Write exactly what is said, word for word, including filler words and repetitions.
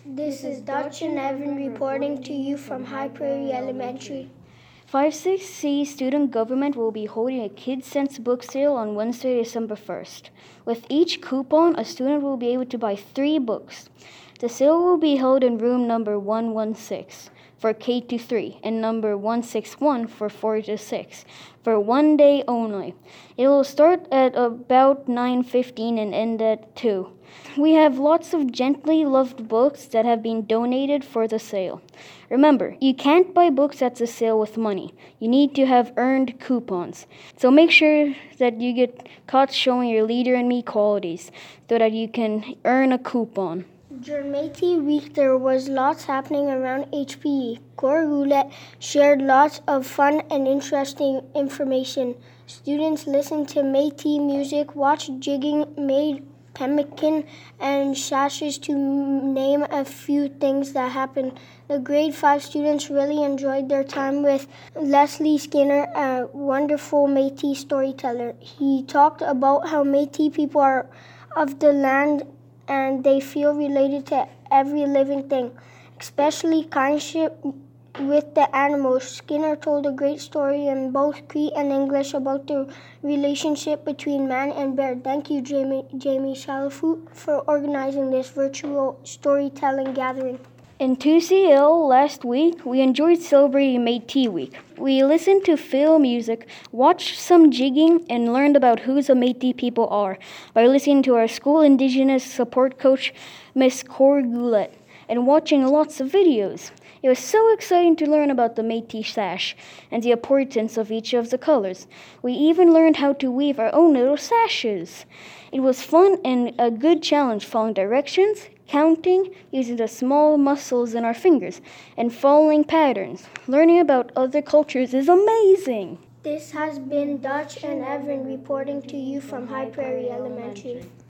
This is Dutch and Evan reporting to you from High Prairie Elementary. five six C Student Government will be holding a Kids Sense book sale on Wednesday, December first. With each coupon, a student will be able to buy three books. The sale will be held in room number one one six for K to three and number one six one for four to six for one day only. It will start at about nine fifteen and end at two. We have lots of gently loved books that have been donated for the sale. Remember, you can't buy books at the sale with money. You need to have earned coupons. So make sure that you get caught showing your leader and me qualities so that you can earn a coupon. During Métis Week, there was lots happening around H P E. Cora Roulette shared lots of fun and interesting information. Students listened to Métis music, watched jigging, made pemmican and sashes, to name a few things that happened. The grade five students really enjoyed their time with Leslie Skinner, a wonderful Métis storyteller. He talked about how Métis people are of the land and they feel related to every living thing, especially kinship with the animals. Skinner told a great story in both Cree and English about the relationship between man and bear. Thank you, Jamie, Jamie Shalafoot, for organizing this virtual storytelling gathering. In two C L last week, we enjoyed celebrating Métis Week. We listened to fiddle music, watched some jigging, and learned about who the Métis people are by listening to our school Indigenous support coach, Miss Cora Goulet, and watching lots of videos. It was so exciting to learn about the Métis sash and the importance of each of the colors. We even learned how to weave our own little sashes. It was fun and a good challenge, following directions, counting, using the small muscles in our fingers, and following patterns. Learning about other cultures is amazing. This has been Dutch and Evan reporting to you from High Prairie Elementary.